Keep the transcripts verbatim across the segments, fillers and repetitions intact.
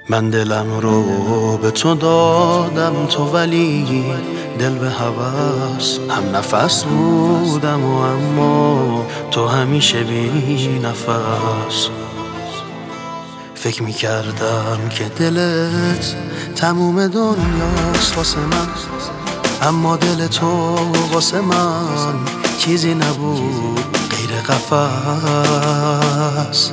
من دلم رو به تو دادم تو، ولی دل به هوس هم نفس بودم و اما تو همیشه بی نفس. فکر میکردم که دلت تموم دنیاست واسه من، اما دل تو واسه من چیزی نبود غیر قفس.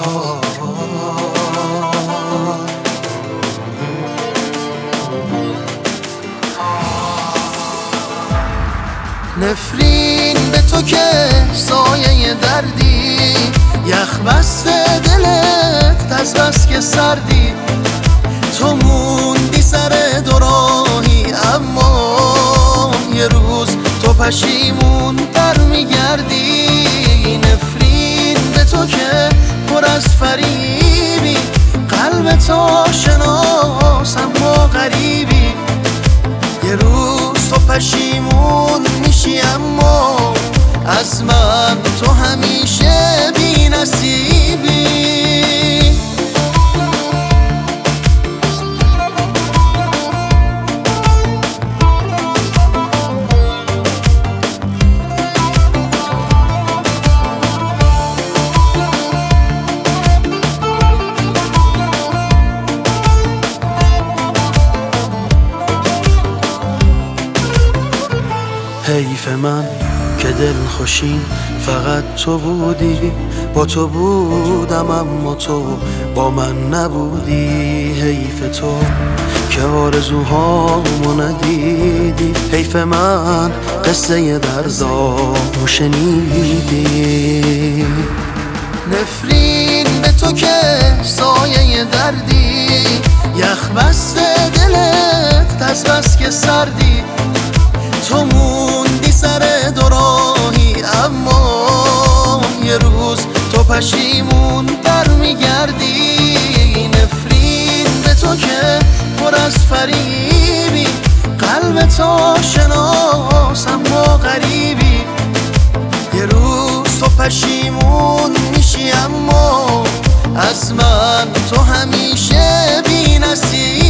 نفرین به تو که سایه دردی، یخ بسته دلت تز بس که سردی. تو موندی سر دوراهی اما یه روز تو پشیمون در میگردی. نفرین به تو که پر از فریبی، قلب تو شناس اما غریبی. یه روز تو پشیمون میشی اما از من تو همیشه بی نصیبی. حیف من که دل خوشین فقط تو بودی، با تو بودم اما تو با من نبودی. حیف تو که آرزوهامو ندیدی، حیف من قصه دردامو شنیدی. نفرین به تو که سایه دردی، یخ بسته دلت تز بس که سردی. تو موندی سر دوراهی اما یه روز تو پشیمون در میگردی. نفرین به تو که پر از فریبی، قلب تو شناس اما غریبی. یه روز تو پشیمون میشی اما از من تو همیشه بی نصیبی.